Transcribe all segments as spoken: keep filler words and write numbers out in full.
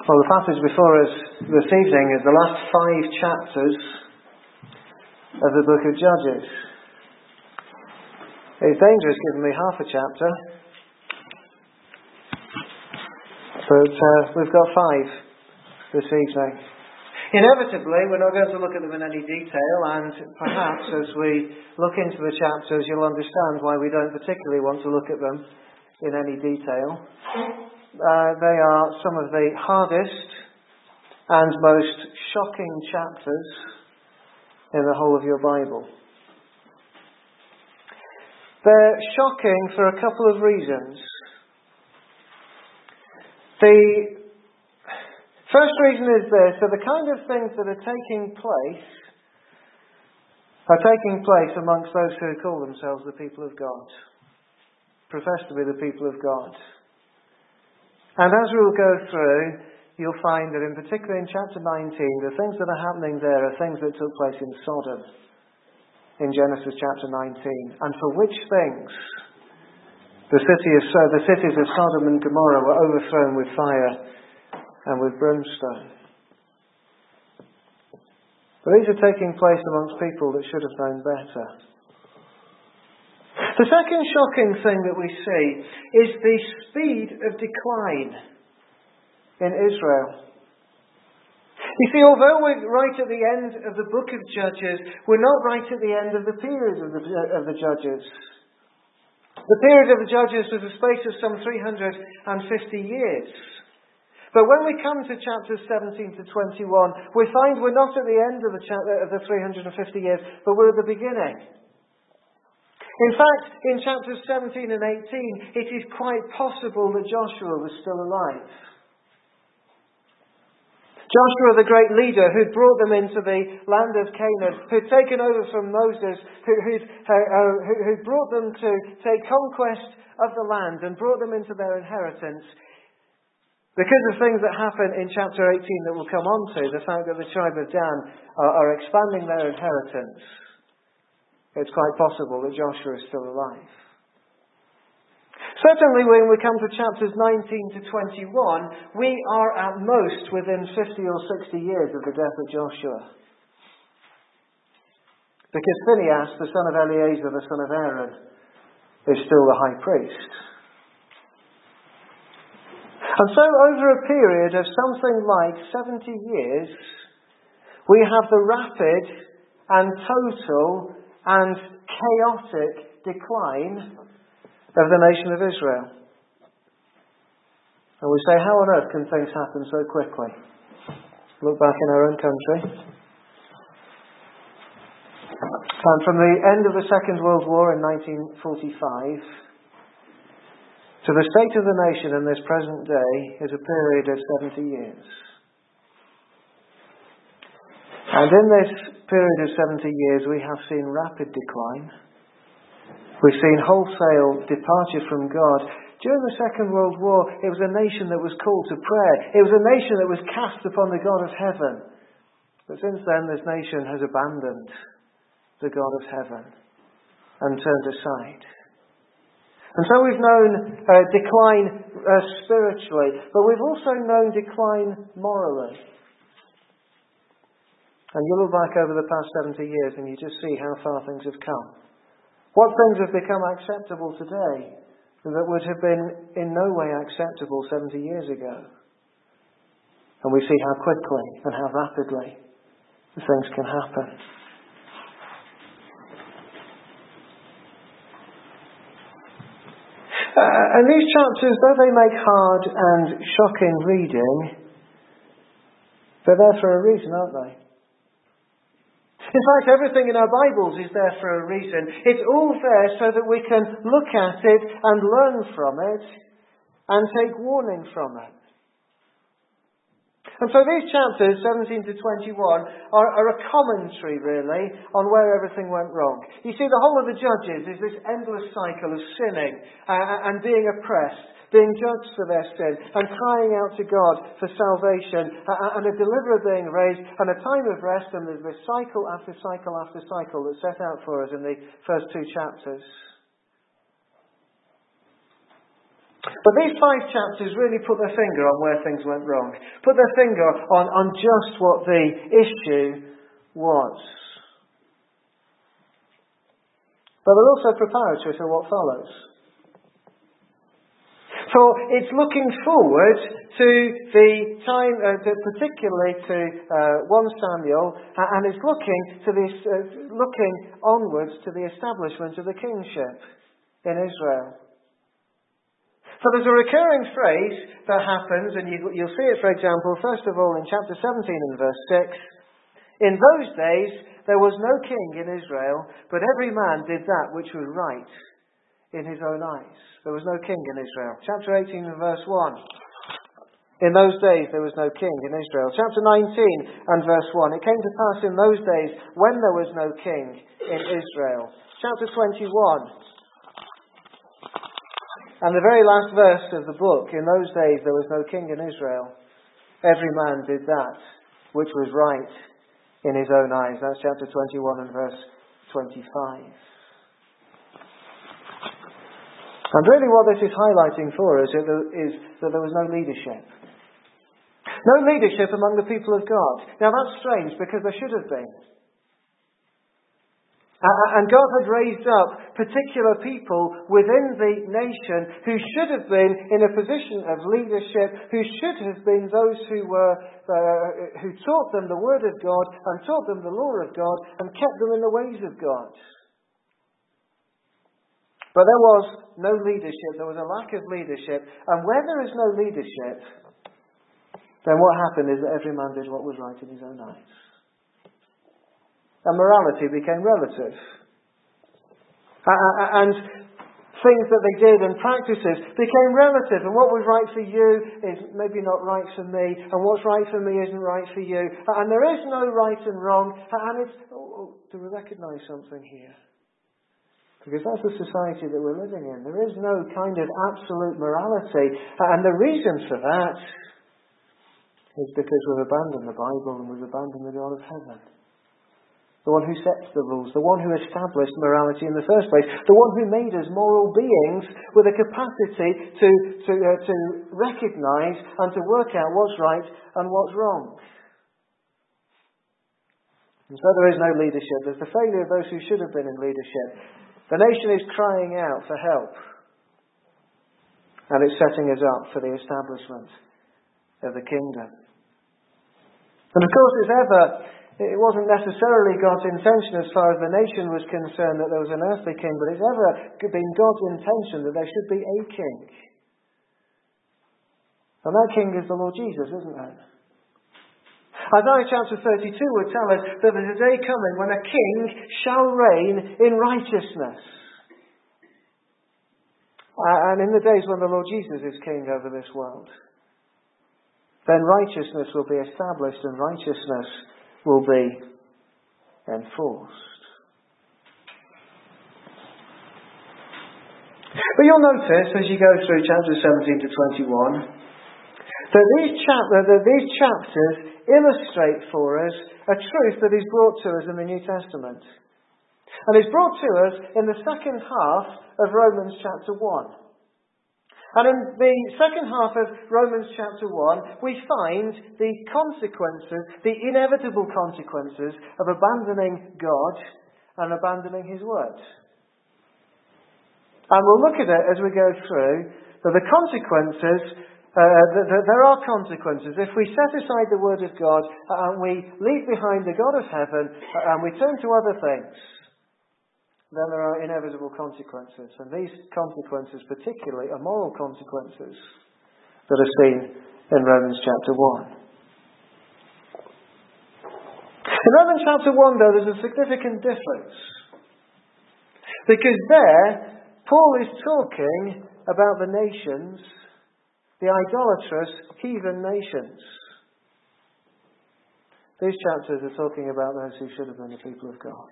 Well, the passage before us this evening is the last five chapters of the book of Judges. It's dangerous giving me half a chapter, but uh, we've got five this evening. Inevitably, we're not going to look at them in any detail, and perhaps as we look into the chapters, you'll understand why we don't particularly want to look at them in any detail. Uh, they are some of the hardest and most shocking chapters in the whole of your Bible. They're shocking for a couple of reasons. The first reason is this, that the kind of things that are taking place are taking place amongst those who call themselves the people of God, profess to be the people of God. And as we'll go through, you'll find that in particular in chapter nineteen, the things that are happening there are things that took place in Sodom, in Genesis chapter nineteen, and for which things the city of the cities of Sodom and Gomorrah were overthrown with fire and with brimstone. But these are taking place amongst people that should have known better. The second shocking thing that we see is the speed of decline in Israel. You see, although we're right at the end of the book of Judges, we're not right at the end of the period of the, of the Judges. The period of the Judges was a space of some three hundred fifty years. But when we come to chapters seventeen to twenty-one, we find we're not at the end of the, cha- of the three hundred fifty years, but we're at the beginning. In fact, in chapters seventeen and eighteen, it is quite possible that Joshua was still alive. Joshua, the great leader who'd brought them into the land of Canaan, who'd taken over from Moses, who, who'd, uh, uh, who, who'd brought them to take conquest of the land and brought them into their inheritance. Because of things that happen in chapter eighteen that we'll come on to, the fact that the tribe of Dan are, are expanding their inheritance, it's quite possible that Joshua is still alive. Certainly when we come to chapters nineteen to twenty-one, we are at most within fifty or sixty years of the death of Joshua. Because Phinehas, the son of Eleazar, the son of Aaron, is still the high priest. And so over a period of something like seventy years, we have the rapid and total and chaotic decline of the nation of Israel. And we say, how on earth can things happen so quickly? Look back in our own country. And from the end of the Second World War in nineteen forty-five to the state of the nation in this present day is a period of seventy years. And in this period of seventy years, we have seen rapid decline. We've seen wholesale departure from God. During the Second World War, it was a nation that was called to prayer. It was a nation that was cast upon the God of heaven. But since then, this nation has abandoned the God of heaven and turned aside. And so we've known uh, decline uh, spiritually, but we've also known decline morally. And you look back over the past seventy years and you just see how far things have come. What things have become acceptable today that would have been in no way acceptable seventy years ago. And we see how quickly and how rapidly things can happen. Uh, and these chapters, though they make hard and shocking reading, they're there for a reason, aren't they? In fact, everything in our Bibles is there for a reason. It's all there so that we can look at it and learn from it and take warning from it. And so these chapters, seventeen to twenty-one, are, are a commentary, really, on where everything went wrong. You see, the whole of the Judges is this endless cycle of sinning uh, and being oppressed, being judged for their sin, and crying out to God for salvation, uh, and a deliverer being raised, and a time of rest, and there's this cycle after cycle after cycle that's set out for us in the first two chapters. But these five chapters really put their finger on where things went wrong. Put their finger on, on just what the issue was. But they're also preparatory for what follows. For it's looking forward to the time, uh, to, particularly to uh, First Samuel, uh, and it's looking to this, uh, looking onwards to the establishment of the kingship in Israel. So there's a recurring phrase that happens, and you, you'll see it, for example, first of all in chapter seventeen and verse six. In those days there was no king in Israel, but every man did that which was right in his own eyes. There was no king in Israel. Chapter eighteen and verse one. In those days there was no king in Israel. Chapter nineteen and verse one. It came to pass in those days when there was no king in Israel. Chapter twenty-one. And the very last verse of the book, in those days there was no king in Israel. Every man did that which was right in his own eyes. That's chapter twenty-one and verse twenty-five. And really what this is highlighting for us is that there was no leadership. No leadership among the people of God. Now that's strange because there should have been. And God had raised up particular people within the nation who should have been in a position of leadership, who should have been those who were uh, who taught them the Word of God and taught them the law of God and kept them in the ways of God. But there was no leadership. There was a lack of leadership. And where there is no leadership, then what happened is that every man did what was right in his own eyes. And morality became relative. And things that they did and practices became relative. And what was right for you is maybe not right for me. And what's right for me isn't right for you. And there is no right and wrong. And it's, oh, do we recognise something here? Because that's the society that we're living in. There is no kind of absolute morality. And the reason for that is because we've abandoned the Bible and we've abandoned the God of heaven. The one who sets the rules, the one who established morality in the first place, the one who made us moral beings with a capacity to, to, uh, to recognise and to work out what's right and what's wrong. And so there is no leadership. There's the failure of those who should have been in leadership. The nation is crying out for help. And it's setting us up for the establishment of the kingdom. And of course, as ever, it wasn't necessarily God's intention as far as the nation was concerned that there was an earthly king, but it's ever been God's intention that there should be a king. And that king is the Lord Jesus, isn't it? Isaiah chapter thirty-two would tell us that there's a day coming when a king shall reign in righteousness. And in the days when the Lord Jesus is king over this world, then righteousness will be established and righteousness will be enforced. But you'll notice as you go through chapters seventeen to twenty-one that these, chap- that these chapters illustrate for us a truth that is brought to us in the New Testament. And it's brought to us in the second half of Romans chapter one. And in the second half of Romans chapter one, we find the consequences, the inevitable consequences of abandoning God and abandoning His Word. And we'll look at it as we go through, that the consequences, uh, that, that there are consequences. If we set aside the Word of God and we leave behind the God of heaven and we turn to other things, then there are inevitable consequences. And these consequences particularly are moral consequences that are seen in Romans chapter one. In Romans chapter one, though, there's a significant difference. Because there, Paul is talking about the nations, the idolatrous heathen nations. These chapters are talking about those who should have been the people of God.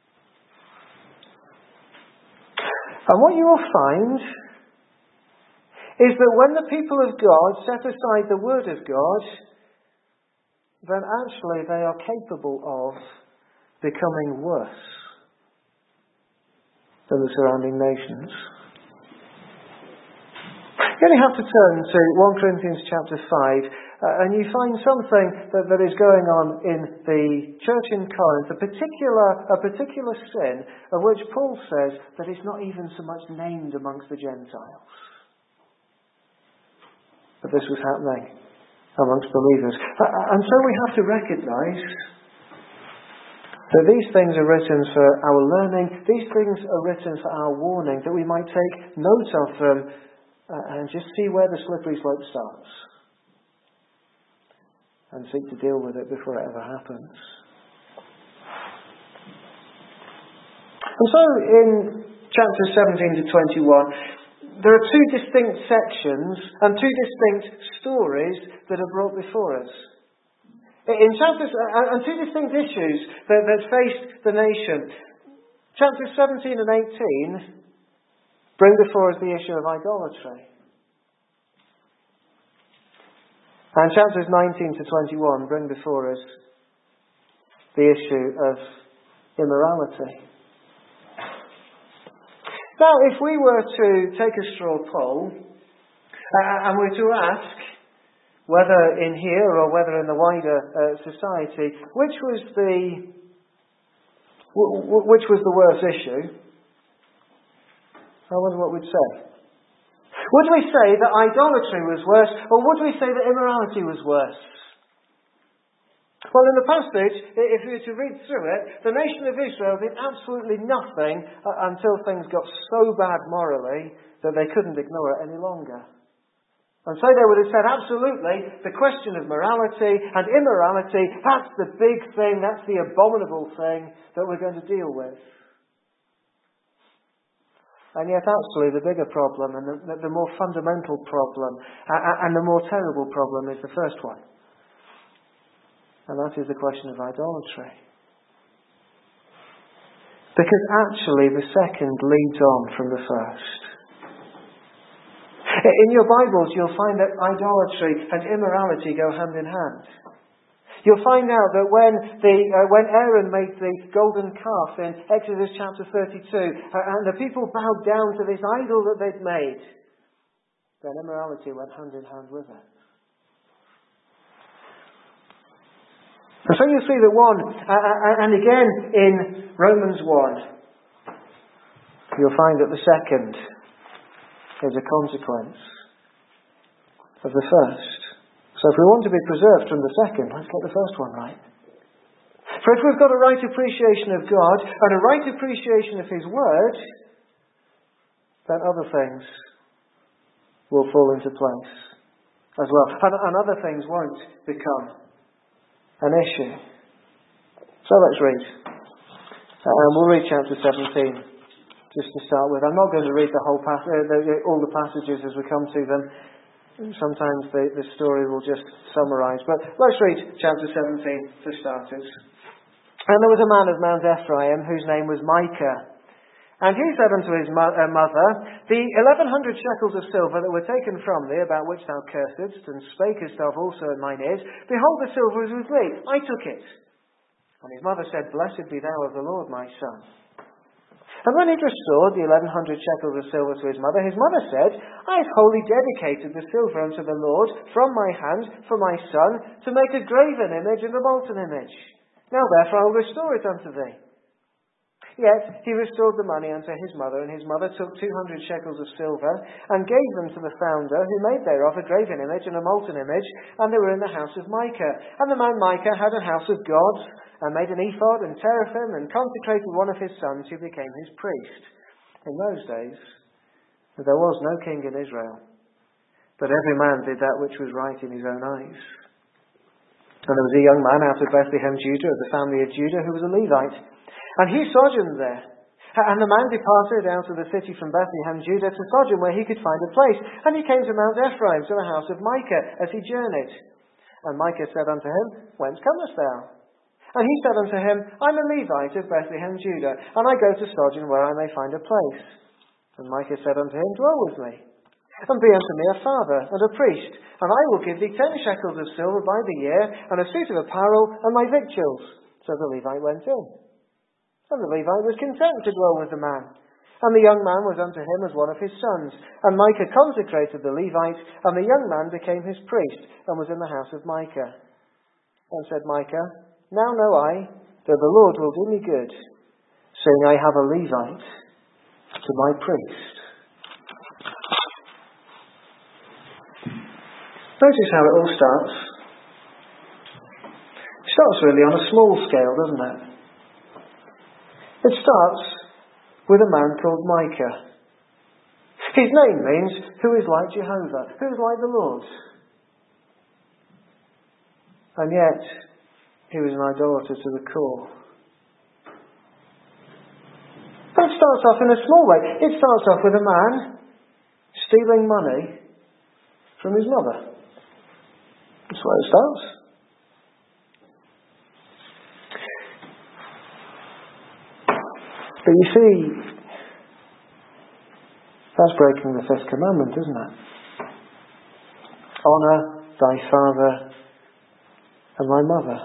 And what you will find is that when the people of God set aside the Word of God, then actually they are capable of becoming worse than the surrounding nations. You only have to turn to First Corinthians chapter five, uh, and you find something that, that is going on in the church in Corinth, a particular, a particular sin of which Paul says that it's not even so much named amongst the Gentiles. But this was happening amongst believers. And so we have to recognise that these things are written for our learning, these things are written for our warning, that we might take note of them uh, and just see where the slippery slope starts and seek to deal with it before it ever happens. And so in chapters seventeen to twenty-one, there are two distinct sections and two distinct stories that are brought before us. In chapters, and two distinct issues that, that faced the nation. Chapters seventeen and eighteen bring before us the issue of idolatry. And chapters nineteen to twenty-one bring before us the issue of immorality. Now, if we were to take a straw poll uh, and were to ask whether in here or whether in the wider uh, society, which was the w- w- which was the worst issue, I wonder what we'd say. Would we say that idolatry was worse, or would we say that immorality was worse? Well, in the passage, if we were to read through it, the nation of Israel did absolutely nothing uh, until things got so bad morally that they couldn't ignore it any longer. And so they would have said, absolutely, the question of morality and immorality, that's the big thing, that's the abominable thing that we're going to deal with. And yet actually the bigger problem and the, the more fundamental problem and the more terrible problem is the first one. And that is the question of idolatry. Because actually the second leads on from the first. In your Bibles, you'll find that idolatry and immorality go hand in hand. You'll find out that when the uh, when Aaron made the golden calf in Exodus chapter thirty-two, uh, and the people bowed down to this idol that they'd made, then immorality went hand in hand with it. And so you see that one, uh, and again in Romans one, you'll find that the second is a consequence of the first. So if we want to be preserved from the second, let's get the first one right. For if we've got a right appreciation of God and a right appreciation of His Word, then other things will fall into place as well. And, and other things won't become an issue. So let's read. And we'll read chapter seventeen just to start with. I'm not going to read the whole pas- uh, the, all the passages as we come to them. Sometimes the, the story will just summarise. But let's read chapter seventeen for starters. And there was a man of Mount Ephraim whose name was Micah. And he said unto his mo- uh, mother, the eleven hundred shekels of silver that were taken from thee, about which thou cursedst, and spakest of also in mine ears, behold, the silver is with thee. I took it. And his mother said, Blessed be thou of the Lord, my son. And when he restored the eleven hundred shekels of silver to his mother, his mother said, I have wholly dedicated the silver unto the Lord from my hand for my son, to make a graven image and a molten image. Now therefore I will restore it unto thee. Yet he restored the money unto his mother, and his mother took two hundred shekels of silver, and gave them to the founder, who made thereof a graven image and a molten image, and they were in the house of Micah. And the man Micah had a house of gods, and made an ephod and teraphim, and consecrated one of his sons, who became his priest. In those days there was no king in Israel, but every man did that which was right in his own eyes. And there was a young man out of Bethlehem, Judah, of the family of Judah, who was a Levite. And he sojourned there. And the man departed out of the city from Bethlehem, Judah, to sojourn where he could find a place. And he came to Mount Ephraim, to the house of Micah, as he journeyed. And Micah said unto him, Whence comest thou? And he said unto him, I am a Levite of Bethlehem, Judah, and I go to sojourn where I may find a place. And Micah said unto him, Dwell with me, and be unto me a father and a priest, and I will give thee ten shekels of silver by the year, and a suit of apparel, and my victuals. So the Levite went in. And the Levite was content to dwell with the man. And the young man was unto him as one of his sons. And Micah consecrated the Levite, and the young man became his priest, and was in the house of Micah. And said Micah, Now know I that the Lord will do me good, seeing I have a Levite to my priest. Notice how it all starts. It starts really on a small scale, doesn't it? It starts with a man called Micah. His name means, who is like Jehovah, who is like the Lord. And yet, he was an idolater to the core. But it starts off in a small way. It starts off with a man stealing money from his mother. That's where it starts. But you see, that's breaking the fifth commandment, isn't it? Honour thy father and thy mother.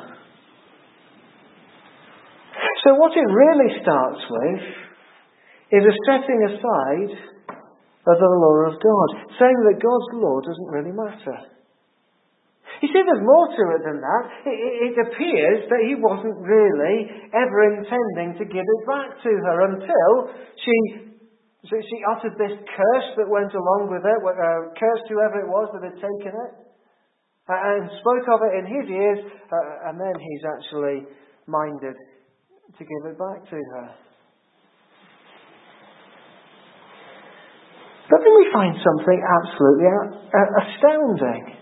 So what it really starts with is a setting aside of the law of God, saying that God's law doesn't really matter. You see, there's more to it than that. It, it appears that he wasn't really ever intending to give it back to her until she, so she uttered this curse that went along with it, uh, cursed whoever it was that had taken it, uh, and spoke of it in his ears, uh, and then he's actually minded to give it back to her. But then we find something absolutely astounding.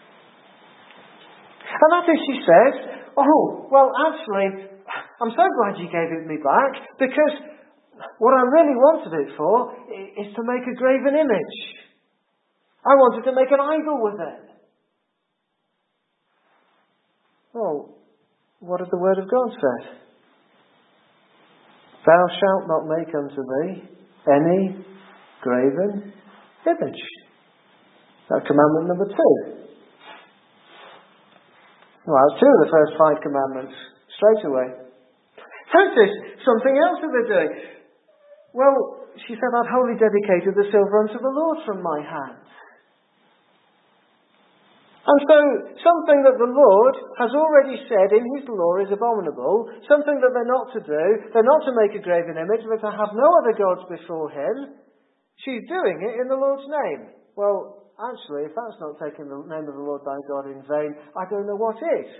And that is, she says, oh, well, actually, I'm so glad you gave it me back, because what I really wanted it for is to make a graven image. I wanted to make an idol with it. Oh, what has the Word of God said? Thou shalt not make unto thee any graven image. That's commandment number two. Well, that's two of the first five commandments, straight away. Notice something else that they're doing. Well, she said, I've wholly dedicated the silver unto the Lord from my hand. And so, something that the Lord has already said in his law is abominable, something that they're not to do, they're not to make a graven image, they're to have no other gods before him, she's doing it in the Lord's name. Well, actually, if that's not taking the name of the Lord thy God in vain, I don't know what is.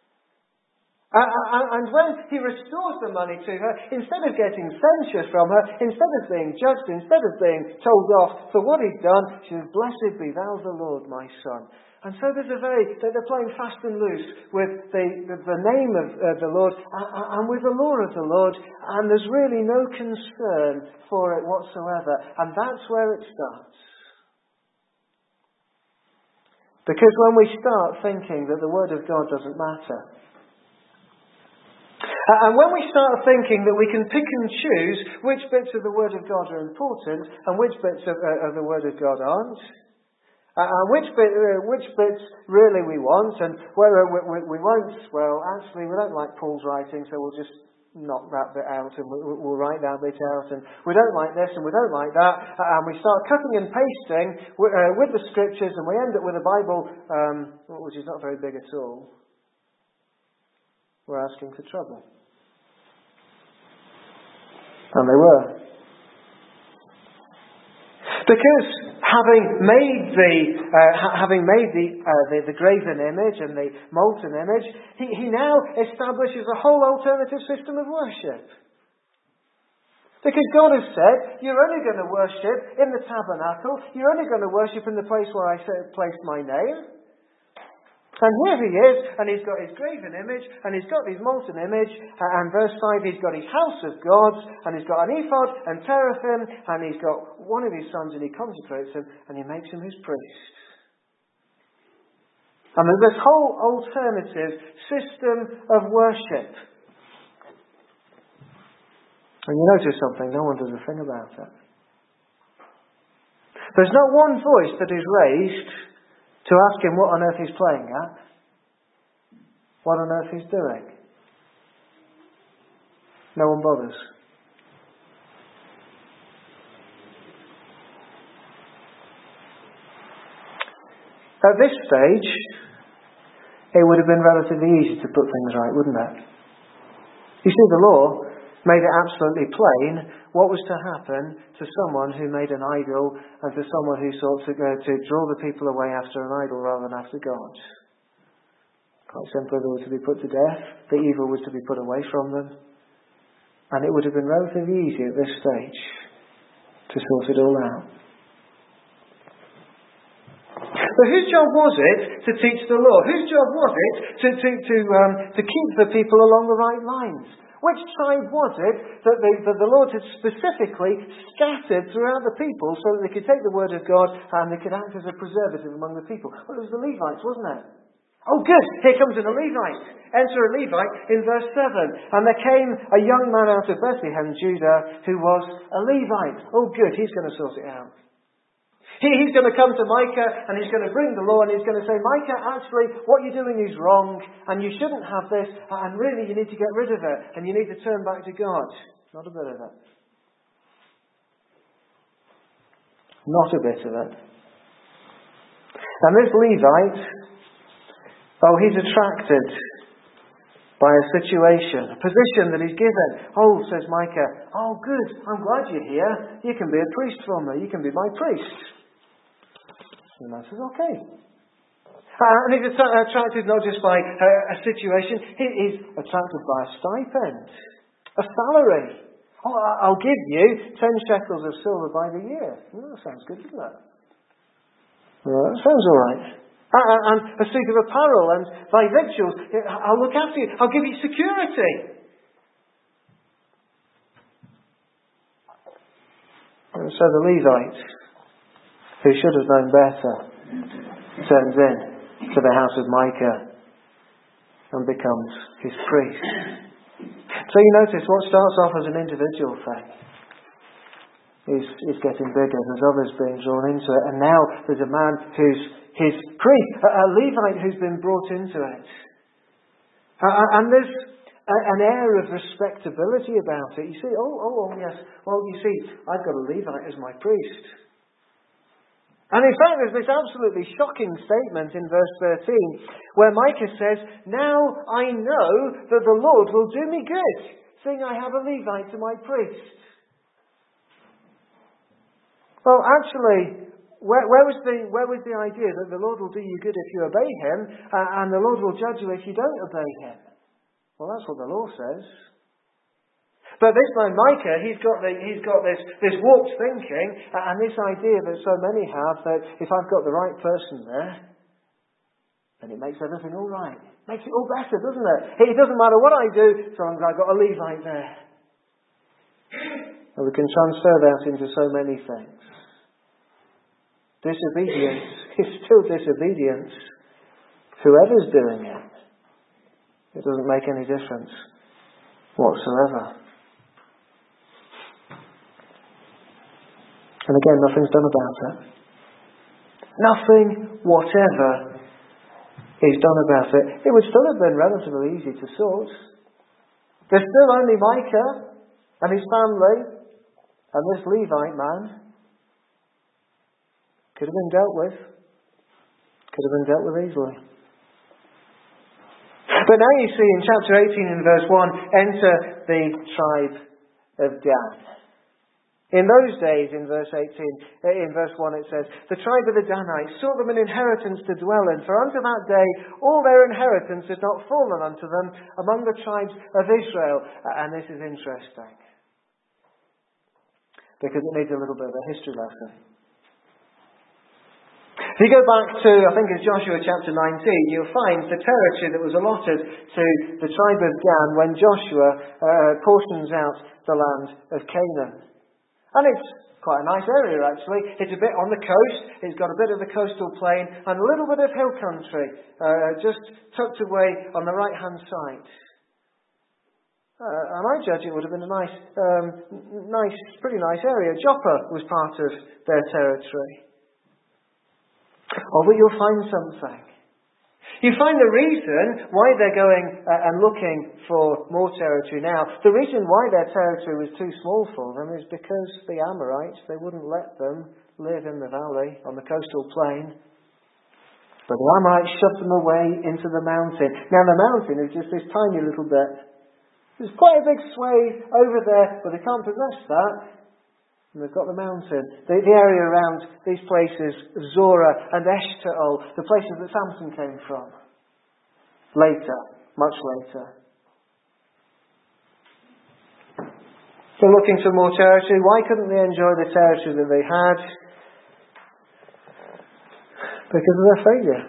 And when he restores the money to her, instead of getting censure from her, instead of being judged, instead of being told off for what he'd done, she says, Blessed be thou the Lord, my son. And so there's a very, they're playing fast and loose with the, the, the name of uh, the Lord and with the law of the Lord, and there's really no concern for it whatsoever. And that's where it starts. Because when we start thinking that the Word of God doesn't matter, and when we start thinking that we can pick and choose which bits of the Word of God are important and which bits of, uh, of the Word of God aren't, uh, and which, bit, uh, which bits really we want, and where we, we, we won't, well, actually we don't like Paul's writing, so we'll just knock that bit out and we'll, we'll write that bit out, and we don't like this and we don't like that, and we start cutting and pasting with, uh, with the scriptures, and we end up with a Bible um, which is not very big at all. We're asking for trouble. And they were. Because having made the uh, ha- having made the, uh, the the graven image and the molten image, he, he now establishes a whole alternative system of worship. Because God has said, you're only going to worship in the tabernacle, you're only going to worship in the place where I placed my name. And here he is, and he's got his graven image, and he's got his molten image, and verse five, he's got his house of gods, and he's got an ephod and teraphim, and he's got one of his sons, and he consecrates him, and he makes him his priest. And there's this whole alternative system of worship. And you notice something, no one does a thing about it. There's not one voice that is raised to ask him what on earth he's playing at, what on earth he's doing. No one bothers. At this stage, it would have been relatively easy to put things right, wouldn't it? You see, the law made it absolutely plain what was to happen to someone who made an idol and to someone who sought to, go to draw the people away after an idol rather than after God. Quite simply, they were to be put to death. The evil was to be put away from them. And it would have been relatively easy at this stage to sort it all out. But whose job was it to teach the law? Whose job was it to, to, to, um, to keep the people along the right lines? Which tribe was it that the, that the Lord had specifically scattered throughout the people so that they could take the word of God and they could act as a preservative among the people? Well, it was the Levites, wasn't it? Oh, good. Here comes in a Levite. Enter a Levite in verse seven. And there came a young man out of Bethlehem, Judah, who was a Levite. Oh, good. He's going to sort it out. He, he's going to come to Micah and he's going to bring the law and he's going to say, Micah, actually, what you're doing is wrong and you shouldn't have this and really you need to get rid of it and you need to turn back to God. Not a bit of it. Not a bit of it. And this Levite, oh, he's attracted by a situation, a position that he's given. Oh, says Micah, oh, good, I'm glad you're here. You can be a priest for me. You can be my priest. And the man says, okay. Uh, and he's att- attracted not just by uh, a situation, he, he's attracted by a stipend, a salary. Oh, I'll give you ten shekels of silver by the year. Oh, that sounds good, doesn't it? Well, that sounds all right. Uh, and a suit of apparel and thy victuals. I'll look after you. I'll give you security. And so the Levite, who should have known better, turns in to the house of Micah and becomes his priest. So you notice what starts off as an individual thing is, is getting bigger. There's others being drawn into it. And now there's a man who's his priest, a, a Levite who's been brought into it. Uh, and there's a, an air of respectability about it. You see, oh, oh, oh, yes. Well, you see, I've got a Levite as my priest. And in fact, there's this absolutely shocking statement in verse thirteen where Micah says, now I know that the Lord will do me good, seeing I have a Levite to my priest. Well, actually, where, where, was the, where was the idea that the Lord will do you good if you obey Him, uh, and the Lord will judge you if you don't obey Him? Well, that's what the law says. But this man Micah, he's got the, he's got this, this warped thinking and this idea that so many have that if I've got the right person there, then it makes everything all right. Makes it all better, doesn't it? It doesn't matter what I do, so long as I've got a Levite there. And we can transfer that into so many things. Disobedience is still disobedience. Whoever's doing it, it doesn't make any difference whatsoever. And again, nothing's done about it. Nothing whatever is done about it. It would still have been relatively easy to sort. There's still only Micah and his family and this Levite man. Could have been dealt with. Could have been dealt with easily. But now you see in chapter eighteen and verse one, enter the tribe of Dan. In those days, in verse eighteen, in verse one it says, the tribe of the Danites sought them an inheritance to dwell in, for unto that day all their inheritance had not fallen unto them among the tribes of Israel. And this is interesting, because it needs a little bit of a history lesson. If you go back to, I think it's Joshua chapter nineteen, you'll find the territory that was allotted to the tribe of Dan when Joshua uh, portions out the land of Canaan. And it's quite a nice area, actually. It's a bit on the coast. It's got a bit of the coastal plain and a little bit of hill country, uh, just tucked away on the right-hand side. Uh, and I judge it would have been a nice, um, nice, pretty nice area. Joppa was part of their territory. Oh, but you'll find something. You find the reason why they're going uh, and looking for more territory now. The reason why their territory was too small for them is because the Amorites, they wouldn't let them live in the valley on the coastal plain. But the Amorites shoved them away into the mountain. Now the mountain is just this tiny little bit. There's quite a big swathe over there, but they can't possess that. And they've got the mountain. The, the area around these places, Zorah and Eshtaol, the places that Samson came from. Later, much later. They're looking for more territory. Why couldn't they enjoy the territory that they had? Because of their failure.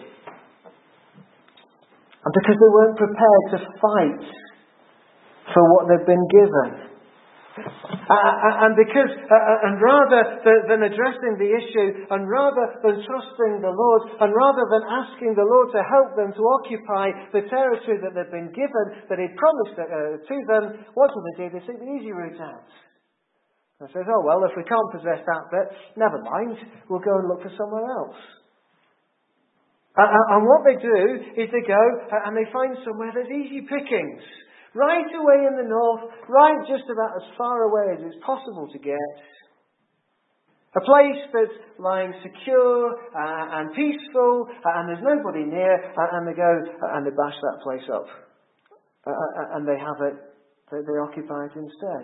And because they weren't prepared to fight for what they've been given. Uh, and because, uh, and rather than addressing the issue, and rather than trusting the Lord, and rather than asking the Lord to help them to occupy the territory that they've been given, that He'd promised uh, to them, what do they do? They take the easy route out. And says, oh well, if we can't possess that bit, never mind, we'll go and look for somewhere else. And, and what they do is they go and they find somewhere there's easy pickings. Right away in the north, right just about as far away as it's possible to get. A place that's lying secure uh, and peaceful, uh, and there's nobody near, uh, and they go uh, and they bash that place up. Uh, uh, and they have it, they, they occupy it instead.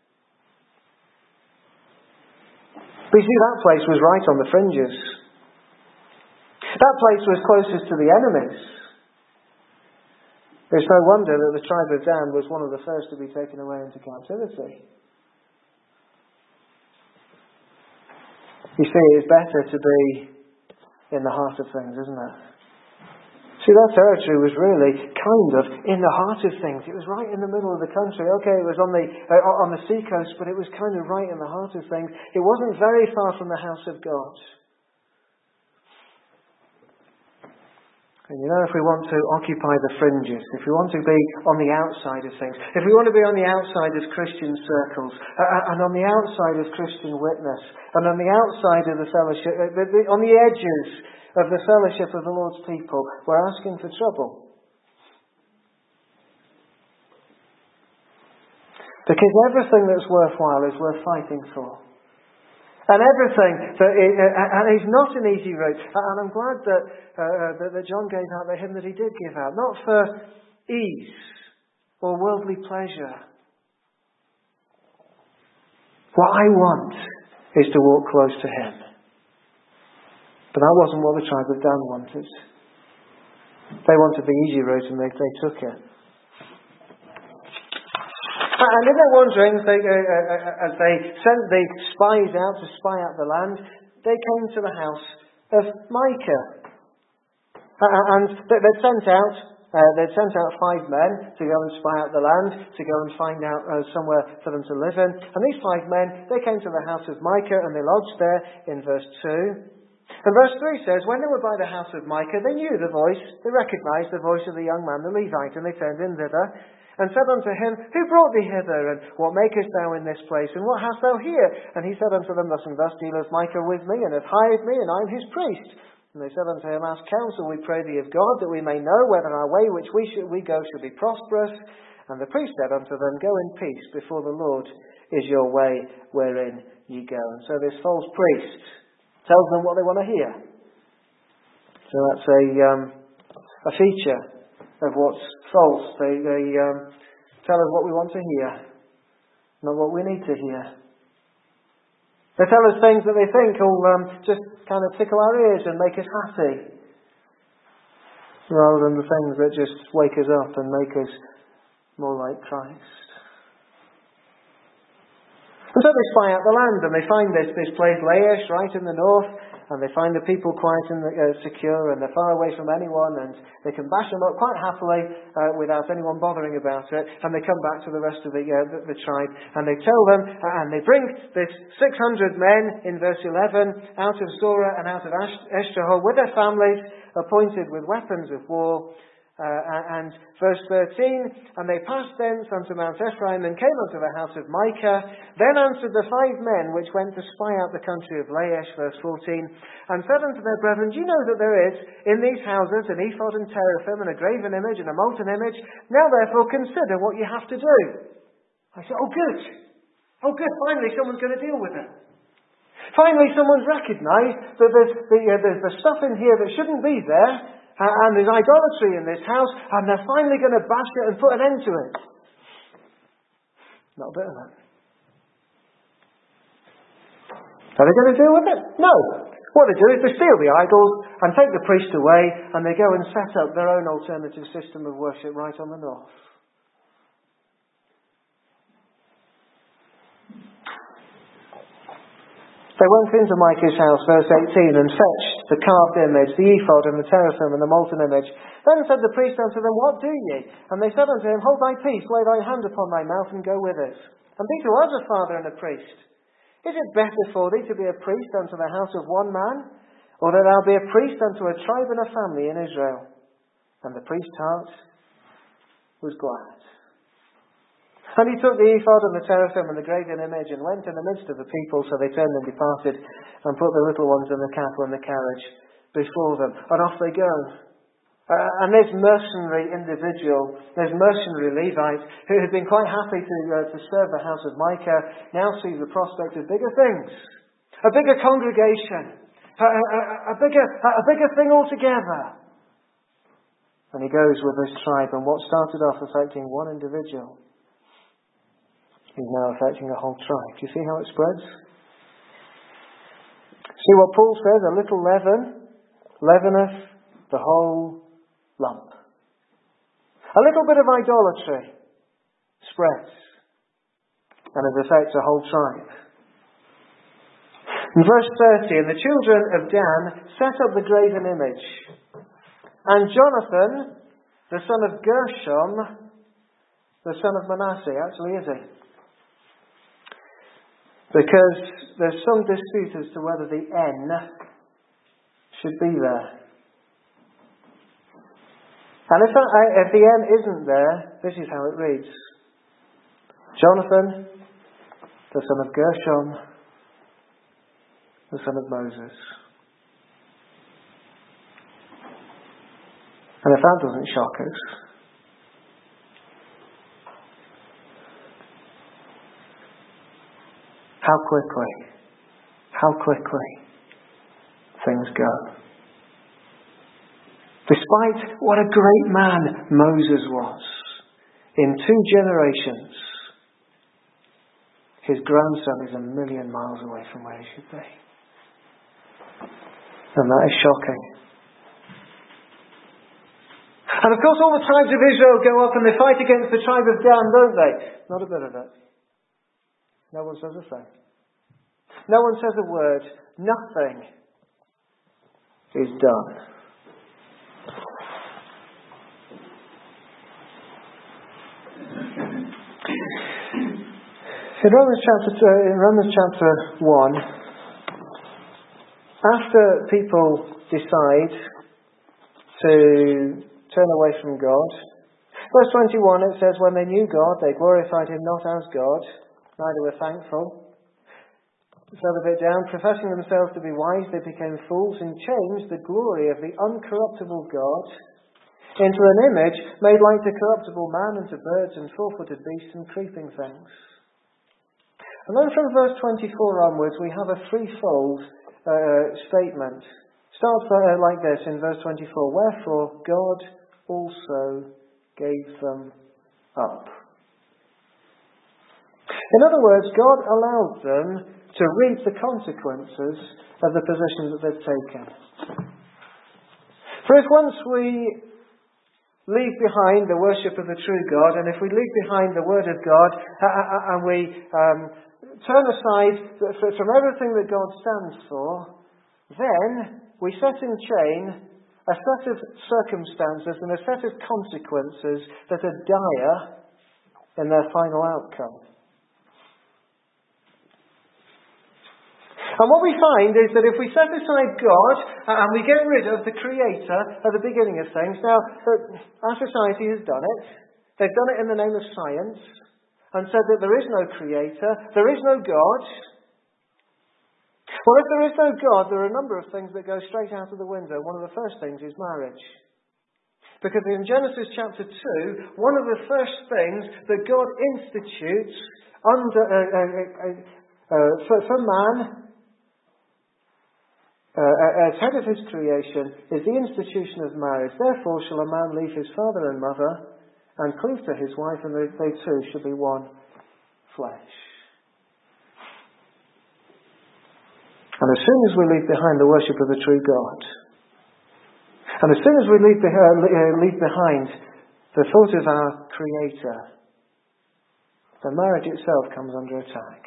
But you see, that place was right on the fringes. That place was closest to the enemies. It's no wonder that the tribe of Dan was one of the first to be taken away into captivity. You see, it's better to be in the heart of things, isn't it? See, that territory was really kind of in the heart of things. It was right in the middle of the country. Okay, it was on the uh, on the seacoast, but it was kind of right in the heart of things. It wasn't very far from the house of God. And you know, if we want to occupy the fringes, if we want to be on the outside of things, if we want to be on the outside of Christian circles, uh, and on the outside of Christian witness, and on the outside of the fellowship, uh, the, the, on the edges of the fellowship of the Lord's people, we're asking for trouble. Because everything that's worthwhile is worth fighting for. And everything, so it, and it's not an easy road. And I'm glad that, uh, that that John gave out the hymn that he did give out, not for ease or worldly pleasure. What I want is to walk close to Him. But that wasn't what the tribe of Dan wanted. They wanted the easy road, and they, they took it. And in their wanderings, they, uh, uh, as they sent the spies out to spy out the land, they came to the house of Micah. Uh, and they'd sent out, uh, they'd sent out five men to go and spy out the land, to go and find out uh, somewhere for them to live in. And these five men, they came to the house of Micah and they lodged there in verse two. And verse three says, when they were by the house of Micah, they knew the voice, they recognised the voice of the young man, the Levite, and they turned in thither. And said unto him, who brought thee hither? And what makest thou in this place? And what hast thou here? And he said unto them, thus and thus dealeth Micah with me, and hath hired me, and I am his priest. And they said unto him, ask counsel, we pray thee of God, that we may know whether our way which we should we go should be prosperous. And the priest said unto them, go in peace, before the Lord is your way wherein ye go. And so this false priest tells them what they want to hear. So that's a um, a feature of what's false. They, they um, tell us what we want to hear, not what we need to hear. They tell us things that they think will um, just kind of tickle our ears and make us happy, rather than the things that just wake us up and make us more like Christ. And so they spy out the land, and they find this, this place, Laish, right in the north, and they find the people quiet and uh, secure, and they're far away from anyone, and they can bash them up quite happily uh, without anyone bothering about it. And they come back to the rest of the, uh, the, the tribe, and they tell them, uh, and they bring this six hundred men in verse eleven out of Zorah and out of Esh- Eshtaol with their families, appointed with weapons of war. Uh, and verse thirteen, and they passed thence unto Mount Ephraim, and came unto the house of Micah. Then answered the five men which went to spy out the country of Laish, verse fourteen, and said unto their brethren, do you know that there is in these houses an ephod and teraphim, and a graven image, and a molten image? Now therefore consider what you have to do. I said, oh good. Oh good, finally someone's going to deal with it. Finally, someone's recognised that there's, the, uh, there's the stuff in here that shouldn't be there, uh, and there's idolatry in this house, and they're finally going to bash it and put an end to it. Not a bit of that. Are they going to deal with it? No. What they do is they steal the idols and take the priest away, and they go and set up their own alternative system of worship right on the north. They went into Micah's house, verse eighteen, and fetched the carved image, the ephod and the teraphim and the molten image. Then said the priest unto them, What do ye? And they said unto him, Hold thy peace, lay thy hand upon thy mouth, and go with us. And be to us a father and a priest. Is it better for thee to be a priest unto the house of one man, or that thou be a priest unto a tribe and a family in Israel? And the priest's heart was glad. And he took the ephod and the teraphim and the graven image and went in the midst of the people, so they turned and departed and put the little ones and the cattle and the carriage before them. And off they go. Uh, and this mercenary individual, this mercenary Levite, who had been quite happy to, uh, to serve the house of Micah, now sees the prospect of bigger things. A bigger congregation. A, a, a, bigger, a bigger thing altogether. And he goes with this tribe, and what started off affecting one individual is now affecting a whole tribe. Do you see how it spreads? See what Paul says? A little leaven leaveneth the whole lump. A little bit of idolatry spreads, and it affects a whole tribe. In verse thirty, and the children of Dan set up the graven image, and Jonathan, the son of Gershom, the son of Manasseh, actually is he? Because there's some dispute as to whether the N should be there. And if, that, if the N isn't there, this is how it reads. Jonathan, the son of Gershom, the son of Moses. And if that doesn't shock us, how quickly, how quickly things go. Despite what a great man Moses was, in two generations, his grandson is a million miles away from where he should be. And that is shocking. And of course all the tribes of Israel go up and they fight against the tribe of Dan, don't they? Not a bit of it. No one says a thing. No one says a word. Nothing is done. In Romans chapter two, in Romans chapter one, after people decide to turn away from God, verse twenty-one it says, when they knew God, they glorified him not as God, neither were thankful. Further bit down, professing themselves to be wise, they became fools and changed the glory of the uncorruptible God into an image made like the corruptible man and to birds and four-footed beasts and creeping things. And then from verse twenty-four onwards, we have a threefold uh, statement. Starts uh, like this in verse twenty-four. Wherefore God also gave them up. In other words, God allowed them to reap the consequences of the position that they've taken. For if once we leave behind the worship of the true God, and if we leave behind the Word of God, and we um, turn aside from everything that God stands for, then we set in chain a set of circumstances and a set of consequences that are dire in their final outcome. And what we find is that if we set aside God and we get rid of the Creator at the beginning of things, now our society has done it. They've done it in the name of science and said that there is no Creator, there is no God. Well, if there is no God, there are a number of things that go straight out of the window. One of the first things is marriage. Because in Genesis chapter two, one of the first things that God institutes under, uh, uh, uh, uh, for, for man uh, as head of his creation, is the institution of marriage. Therefore shall a man leave his father and mother and cleave to his wife, and they, they two shall be one flesh. And as soon as we leave behind the worship of the true God, and as soon as we leave, be- uh, leave behind the thought of our Creator, the marriage itself comes under attack.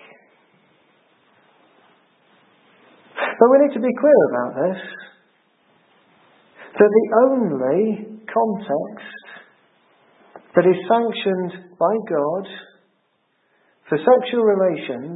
But we need to be clear about this, that the only context that is sanctioned by God for sexual relations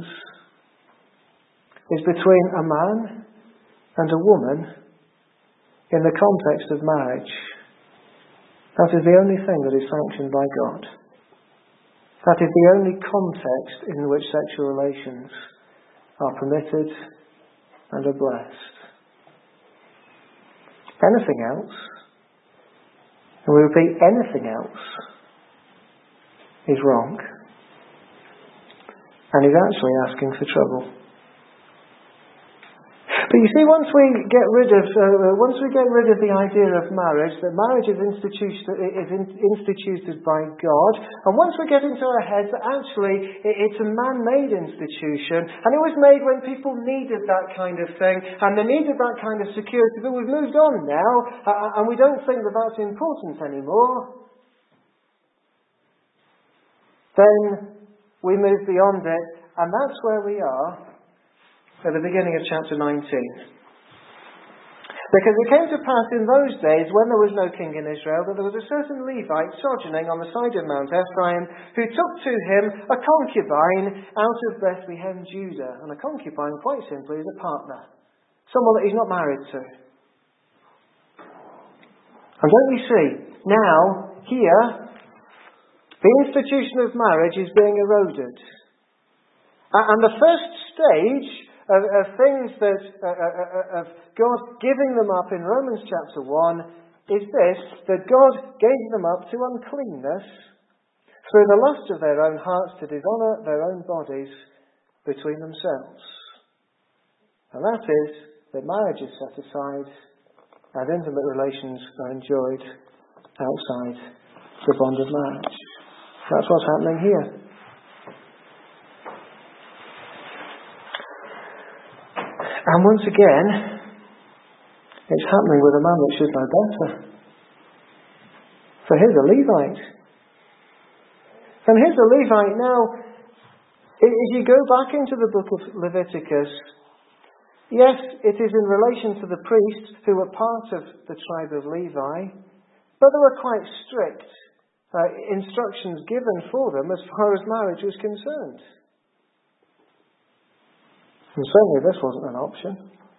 is between a man and a woman in the context of marriage. That is the only thing that is sanctioned by God. That is the only context in which sexual relations are permitted and are blessed. Anything else, and we repeat, anything else, is wrong and is actually asking for trouble. But you see, once we get rid of uh, once we get rid of the idea of marriage, that marriage is, institu- is in, instituted by God, and once we get into our heads that actually it's a man-made institution, and it was made when people needed that kind of thing, and they needed that kind of security, but we've moved on now, uh, and we don't think that that's important anymore, then we move beyond it, and that's where we are at the beginning of chapter nineteen. Because it came to pass in those days, when there was no king in Israel, that there was a certain Levite sojourning on the side of Mount Ephraim, who took to him a concubine out of Bethlehem, Judah. And a concubine, quite simply, is a partner. Someone that he's not married to. And don't you see, now, here, the institution of marriage is being eroded. And the first stage Of, of things that, uh, uh, of God giving them up in Romans chapter one is this, that God gave them up to uncleanness through the lust of their own hearts to dishonour their own bodies between themselves. And that is that marriage is set aside and intimate relations are enjoyed outside the bond of marriage. That's what's happening here. And once again, it's happening with a man that should know better. For here's a Levite. And here's a Levite. Now, if you go back into the book of Leviticus, yes, it is in relation to the priests who were part of the tribe of Levi, but there were quite strict uh, instructions given for them as far as marriage was concerned. And certainly this wasn't an option.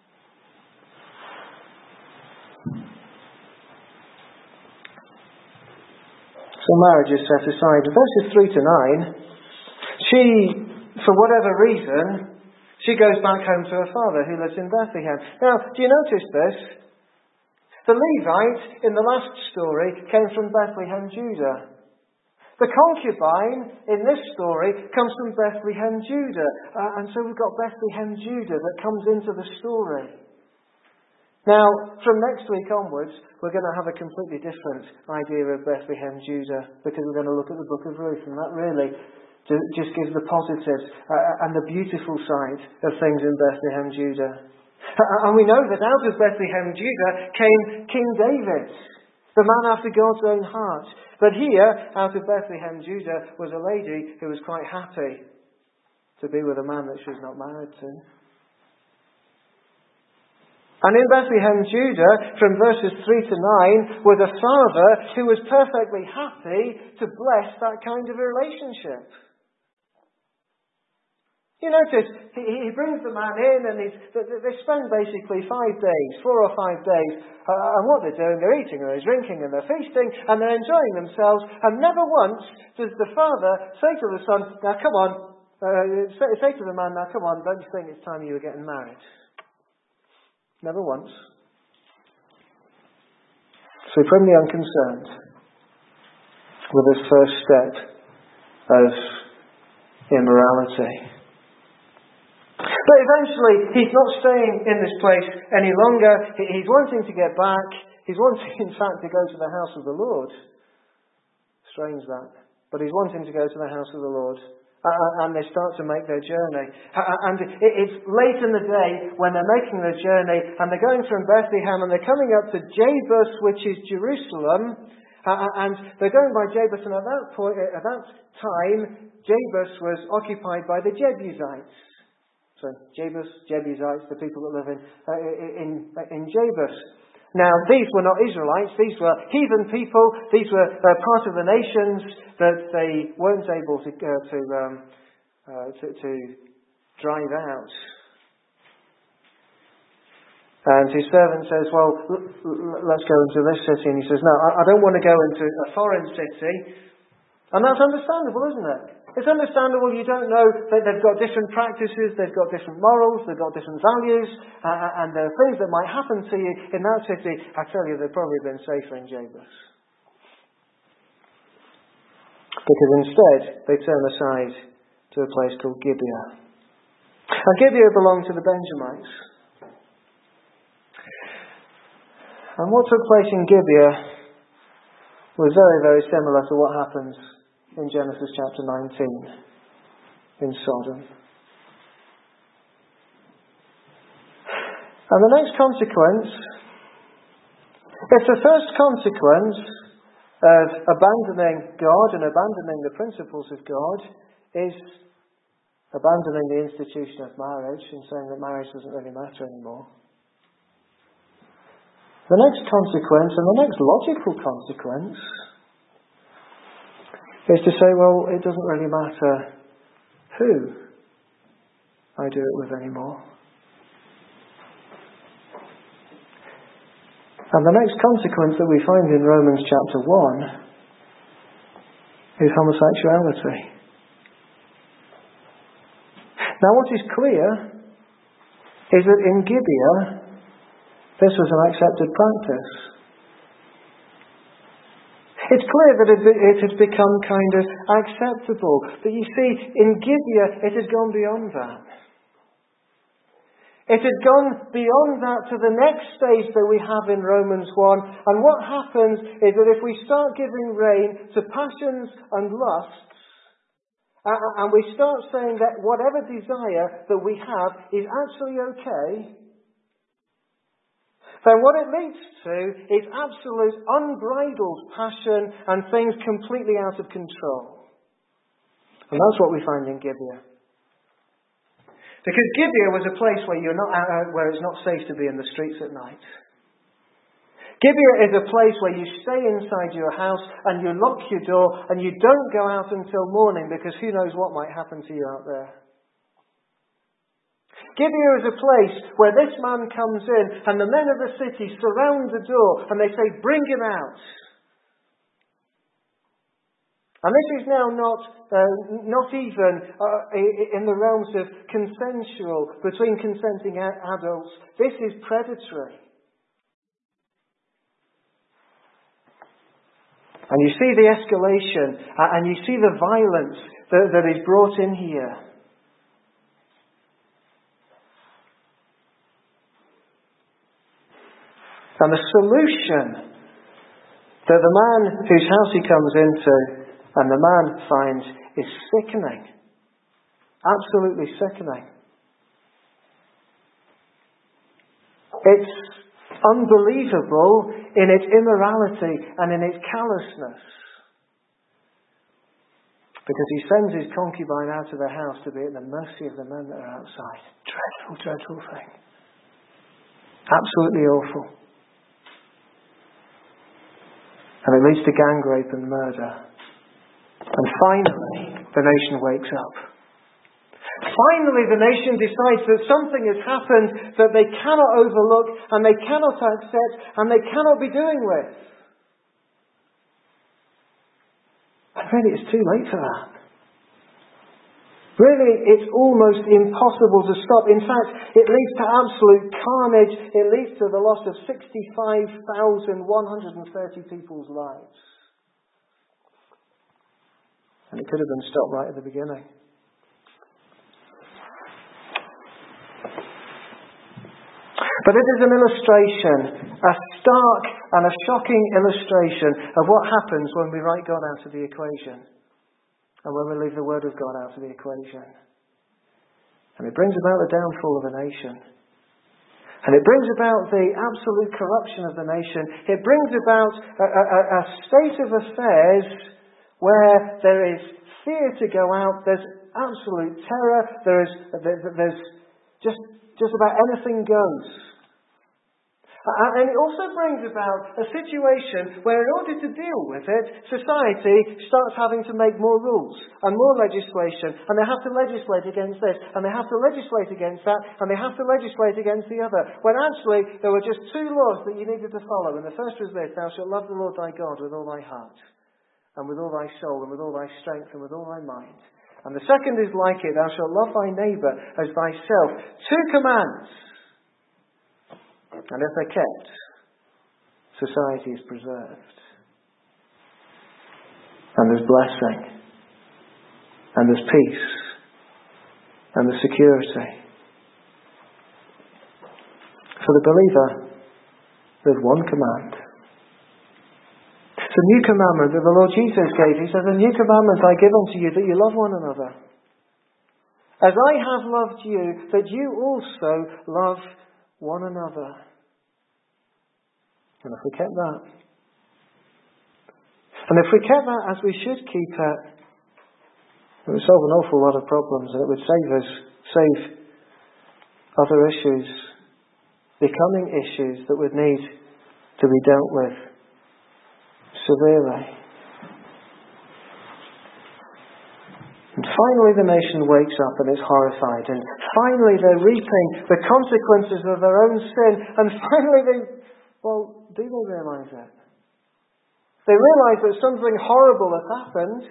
So marriage is set aside. In verses three to nine, she, for whatever reason, she goes back home to her father who lives in Bethlehem. Now, do you notice this? The Levite in the last story came from Bethlehem, Judah. The concubine in this story comes from Bethlehem, Judah. Uh, and so we've got Bethlehem, Judah that comes into the story. Now, from next week onwards, we're going to have a completely different idea of Bethlehem, Judah, because we're going to look at the book of Ruth, and that really just gives the positives uh, and the beautiful side of things in Bethlehem, Judah. And we know that out of Bethlehem, Judah came King David, the man after God's own heart. But here, out of Bethlehem, Judah, was a lady who was quite happy to be with a man that she's not married to. And in Bethlehem, Judah, from verses three to nine, was a father who was perfectly happy to bless that kind of a relationship. You notice, he, he brings the man in and he's, they spend basically five days, four or five days, uh, and what they're doing, they're eating and they're drinking and they're feasting and they're enjoying themselves, and never once does the father say to the son, now come on, uh, say, say to the man, now come on, don't you think it's time you were getting married? Never once. Supremely unconcerned with his first step of immorality. But eventually, he's not staying in this place any longer. He's wanting to get back. He's wanting, in fact, to go to the house of the Lord. Strange that. But he's wanting to go to the house of the Lord. Uh, and they start to make their journey. Uh, and it, it's late in the day when they're making their journey, and they're going from Bethlehem, and they're coming up to Jebus, which is Jerusalem. Uh, and they're going by Jebus, and at that point, at that time, Jebus was occupied by the Jebusites. So Jebus, Jebusites, the people that live in uh, in in Jebus. Now, these were not Israelites, these were heathen people, these were uh, part of the nations that they weren't able to uh, to, um, uh, to to drive out. And his servant says, well, l- l- let's go into this city. And he says, no, I, I don't want to go into a foreign city. And that's understandable, isn't it? It's understandable you don't know that they've got different practices, they've got different morals, they've got different values, uh, and there are things that might happen to you in that city. I tell you, they've probably been safer in Jebus. Because instead, they turn aside to a place called Gibeah. And Gibeah belonged to the Benjamites. And what took place in Gibeah was very, very similar to what happens in Genesis chapter nineteen in Sodom. And the next consequence, if the first consequence of abandoning God and abandoning the principles of God is abandoning the institution of marriage and saying that marriage doesn't really matter anymore, the next consequence, and the next logical consequence, is to say, well, it doesn't really matter who I do it with anymore. And the next consequence that we find in Romans chapter one is homosexuality. Now, what is clear is that in Gibeah, this was an accepted practice. It's clear that it had become kind of acceptable. But you see, in Gibeah, it had gone beyond that. It had gone beyond that to the next stage that we have in Romans one. And what happens is that if we start giving rein to passions and lusts, and we start saying that whatever desire that we have is actually okay, then what it leads to is absolute unbridled passion and things completely out of control. And that's what we find in Gibeah. Because Gibeah was a place where you're not uh, where it's not safe to be in the streets at night. Gibeah is a place where you stay inside your house and you lock your door and you don't go out until morning, because who knows what might happen to you out there. Gibeah is a place where this man comes in and the men of the city surround the door and they say, bring him out. And this is now not uh, not even uh, in the realms of consensual, between consenting adults. This is predatory. And you see the escalation and you see the violence that, that is brought in here. And the solution that the man whose house he comes into and the man finds is sickening. Absolutely sickening. It's unbelievable in its immorality and in its callousness. Because he sends his concubine out of the house to be at the mercy of the men that are outside. Dreadful, dreadful thing. Absolutely awful. And it leads to gang rape and murder. And finally, the nation wakes up. Finally, the nation decides that something has happened that they cannot overlook and they cannot accept and they cannot be doing with. And really, it's too late for that. Really, it's almost impossible to stop. In fact, it leads to absolute carnage. It leads to the loss of sixty-five thousand one hundred thirty people's lives. And it could have been stopped right at the beginning. But it is an illustration, a stark and a shocking illustration of what happens when we write God out of the equation and when we leave the Word of God out of the equation. And it brings about the downfall of a nation. And it brings about the absolute corruption of the nation. It brings about a, a, a state of affairs where there is fear to go out, there's absolute terror, there is, there's just, just about anything goes. And it also brings about a situation where in order to deal with it, society starts having to make more rules and more legislation, and they have to legislate against this, and they have to legislate against that, and they have to legislate against the other. When actually there were just two laws that you needed to follow, and the first was this: thou shalt love the Lord thy God with all thy heart, and with all thy soul, and with all thy strength, and with all thy mind. And the second is like it: thou shalt love thy neighbour as thyself. Two commands. And if they're kept, society is preserved. And there's blessing. And there's peace. And there's security. For the believer, there's one command. It's a new commandment that the Lord Jesus gave. He says, a new commandment I give unto you, that you love one another. As I have loved you, that you also love one another. And if we kept that, and if we kept that as we should keep it, it would solve an awful lot of problems, and it would save us, save other issues, becoming issues that would need to be dealt with severely. And finally the nation wakes up and is horrified, and finally they're reaping the consequences of their own sin, and finally they, well, do they realise it? They realise that something horrible has happened,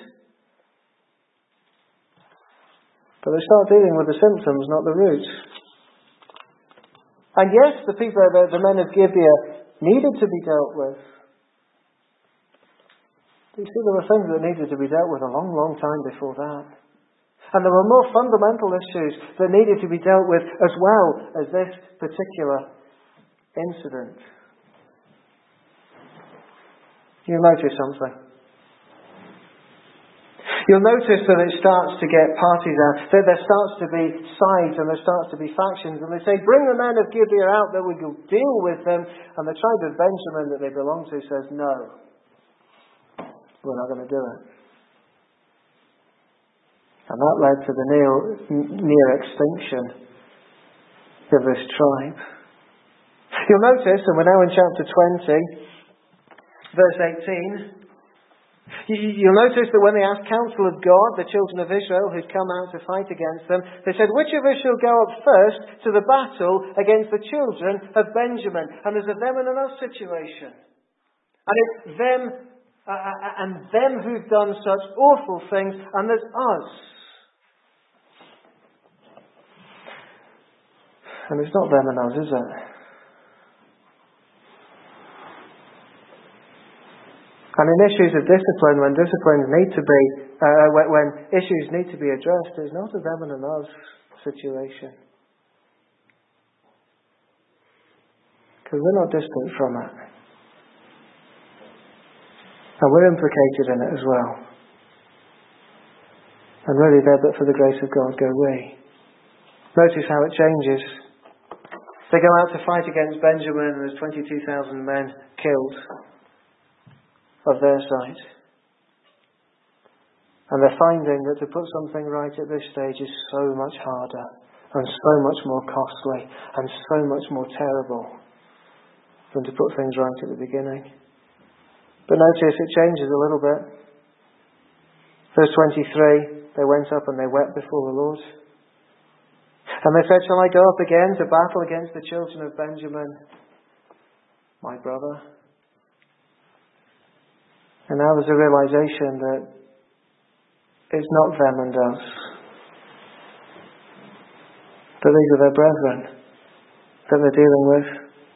but they start dealing with the symptoms, not the root. And yes, the people, the, the men of Gibeah, needed to be dealt with. You see, there were things that needed to be dealt with a long, long time before that. And there were more fundamental issues that needed to be dealt with as well as this particular incident. You'll notice something. You'll notice that it starts to get parties out, that there starts to be sides and there starts to be factions, and they say, bring the men of Gibeah out that we will deal with them. And the tribe of Benjamin that they belong to says, no, we're not going to do it. And that led to the near, near extinction of this tribe. You'll notice, and we're now in chapter twenty, verse eighteen, you'll notice that when they asked counsel of God, the children of Israel who'd come out to fight against them, they said, which of us shall go up first to the battle against the children of Benjamin? And there's a them and an us situation. And it's them uh, and them who've done such awful things, and there's us. And it's not them and us, is it? And in issues of discipline, when disciplines need to be, uh, when, when issues need to be addressed, it's not a them and an us situation. Because we're not distant from it. And we're implicated in it as well. And really there, but for the grace of God, go we. Notice how it changes. They go out to fight against Benjamin, and there's twenty-two thousand men killed of their side. And they're finding that to put something right at this stage is so much harder, and so much more costly, and so much more terrible than to put things right at the beginning. But notice it changes a little bit. Verse twenty-three, they went up and they wept before the Lord. And they said, shall I go up again to battle against the children of Benjamin, my brother? And now there's a realization that it's not them and us, but these are their brethren that they're dealing with.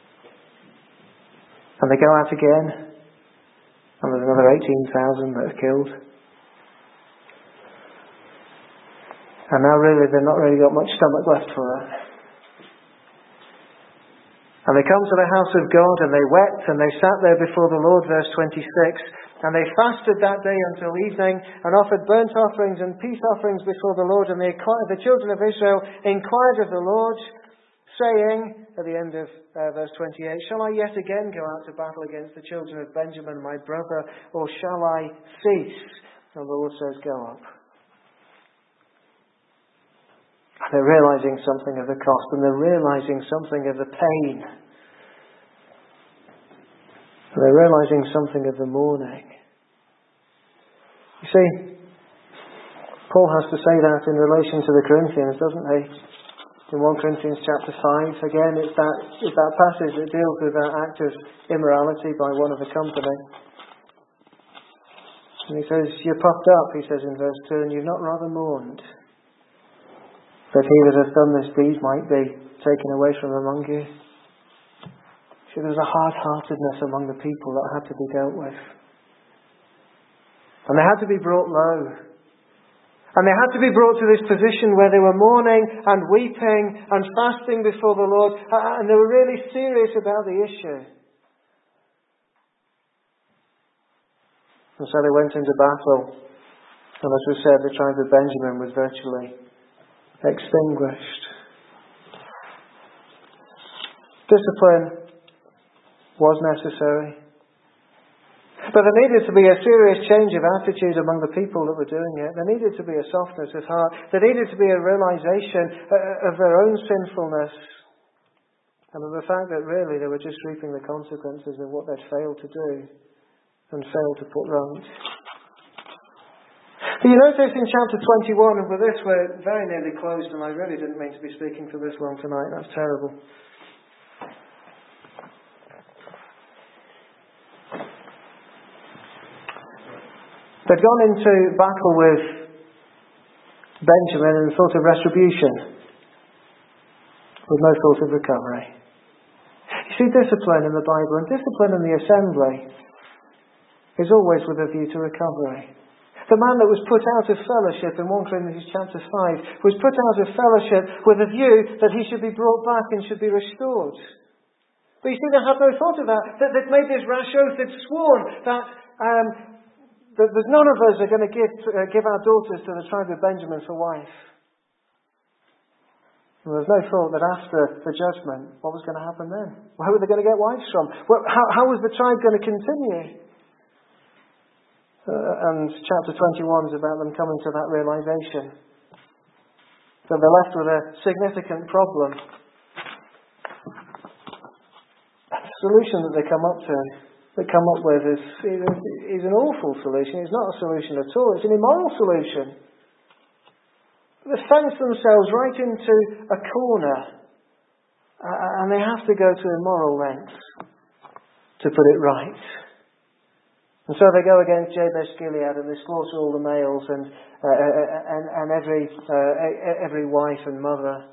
And they go out again, and there's another eighteen thousand that are killed. And now really they've not really got much stomach left for it. And they come to the house of God, and they wept, and they sat there before the Lord, verse twenty-six. And they fasted that day until evening, and offered burnt offerings and peace offerings before the Lord. And the, the children of Israel inquired of the Lord, saying, at the end of uh, verse twenty-eight, shall I yet again go out to battle against the children of Benjamin, my brother, or shall I cease? And the Lord says, go up. And they're realizing something of the cost, and they're realizing something of the pain. And they're realizing something of the mourning. You see, Paul has to say that in relation to the Corinthians, doesn't he? In First Corinthians chapter five, again, it's that, it's that passage that deals with that act of immorality by one of the company. And he says, you're puffed up, he says in verse two, and you've not rather mourned that he that hath done this deed might be taken away from among you. See, there was a hard-heartedness among the people that had to be dealt with. And they had to be brought low. And they had to be brought to this position where they were mourning and weeping and fasting before the Lord, and they were really serious about the issue. And so they went into battle. And as we said, the tribe of Benjamin was virtually extinguished. Discipline was necessary. But there needed to be a serious change of attitude among the people that were doing it. There needed to be a softness of heart. There needed to be a realization of their own sinfulness and of the fact that really they were just reaping the consequences of what they'd failed to do and failed to put right. But you notice in chapter twenty-one, and with this we're very nearly closed, and I really didn't mean to be speaking for this long tonight. That's terrible. They'd gone into battle with Benjamin and thought of retribution, with no thought of recovery. You see, discipline in the Bible and discipline in the assembly is always with a view to recovery. The man that was put out of fellowship in First Corinthians chapter five was put out of fellowship with a view that he should be brought back and should be restored. But you see, they had no thought of that. That they'd made this rash oath, they'd sworn that um, that, that none of us are going to give, uh, give our daughters to the tribe of Benjamin for wife. And there was no thought that after the judgment, what was going to happen then? Where were they going to get wives from? Well, how, how was the tribe going to continue? Uh, and chapter twenty-one is about them coming to that realization. So they're left with a significant problem. The solution that they come up to, they come up with is, is an awful solution. It's not a solution at all. It's an immoral solution. They fence themselves right into a corner, uh, and they have to go to immoral lengths to put it right. And so they go against Jabesh Gilead, and they slaughter all the males and uh, and, and every uh, every wife and mother,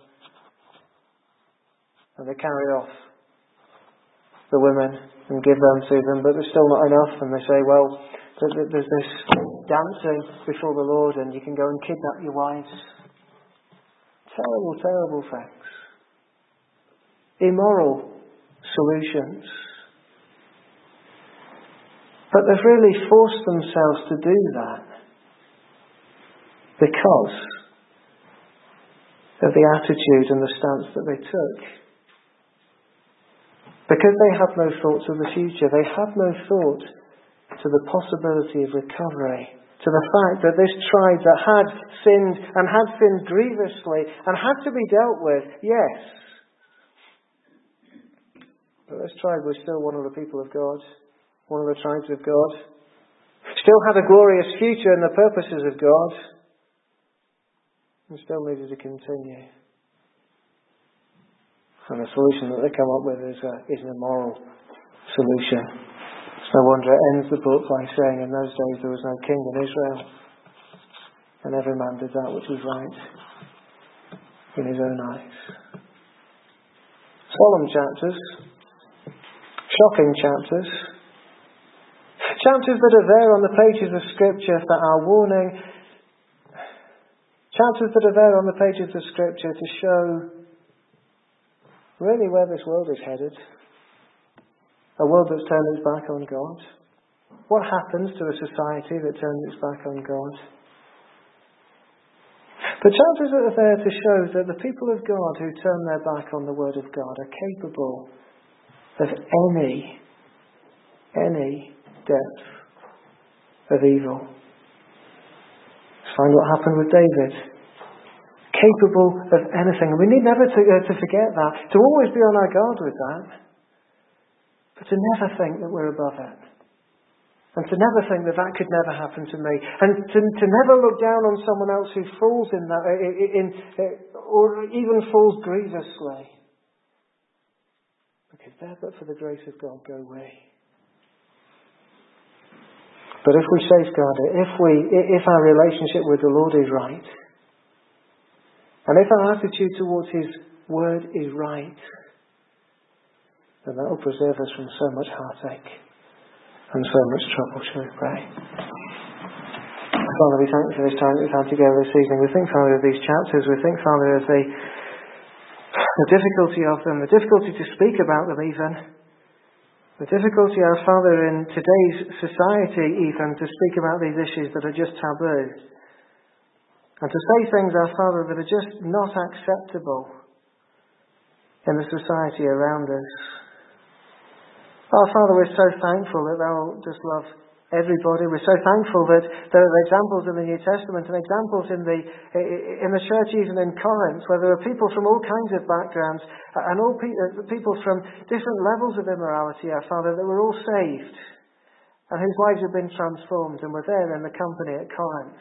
and they carry off the women and give them to them. But there's still not enough, and they say, well, there's this dancing before the Lord, and you can go and kidnap your wives. Terrible, terrible things. Immoral solutions. But they've really forced themselves to do that because of the attitude and the stance that they took. Because they had no thoughts of the future. They had no thought to the possibility of recovery. To the fact that this tribe that had sinned and had sinned grievously and had to be dealt with, yes. But this tribe was still one of the people of God. One of the tribes of God. Still had a glorious future in the purposes of God. And still needed to continue. And the solution that they come up with is, a, is an immoral solution. It's no wonder it ends the book by saying, in those days there was no king in Israel. And every man did that which was right in his own eyes. Solemn chapters. Shocking chapters. Chapters that are there on the pages of Scripture for our warning. Chapters that are there on the pages of Scripture to show really where this world is headed? A world that's turned its back on God? What happens to a society that turns its back on God? The chapters are there to show that the people of God who turn their back on the Word of God are capable of any, any depth of evil. Let's find what happened with David. Capable of anything. And we need never to, uh, to forget that. To always be on our guard with that. But to never think that we're above it. And to never think that that could never happen to me. And to, to never look down on someone else who falls in that, in, in, or even falls grievously. Because there, but for the grace of God, go we. But if we safeguard it, if we, if our relationship with the Lord is right, and if our attitude towards His Word is right, then that will preserve us from so much heartache and so much trouble. Shall we pray? Father, we thank you for this time that we've had together this evening. We think, Father, of these chapters. We think, Father, of the, the difficulty of them, the difficulty to speak about them even. The difficulty, our Father, in today's society even, to speak about these issues that are just taboo. And to say things, our Father, that are just not acceptable in the society around us. Our Father, we're so thankful that Thou just love everybody. We're so thankful that there are examples in the New Testament and examples in the in the church, even in Corinth, where there are people from all kinds of backgrounds and all pe- people from different levels of immorality, our Father, that were all saved and whose lives have been transformed and were there in the company at Corinth.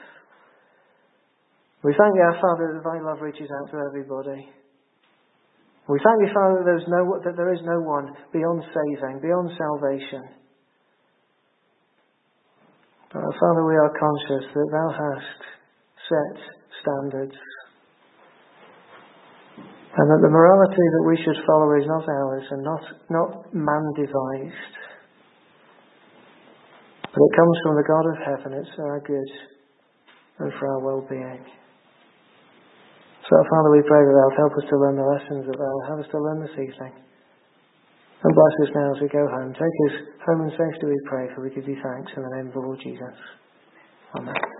We thank you, our Father, that Thy love reaches out to everybody. We thank you, Father, that there is no, that there is no one beyond saving, beyond salvation. But, Father, we are conscious that Thou hast set standards. And that the morality that we should follow is not ours and not, not man-devised. But it comes from the God of heaven. It's for our good and for our well-being. So, Father, we pray that Thou help us to learn the lessons that Thou have us to learn this evening. And bless us now as we go home. Take us home in safety, we pray, for we give you thanks in the name of the Lord Jesus. Amen.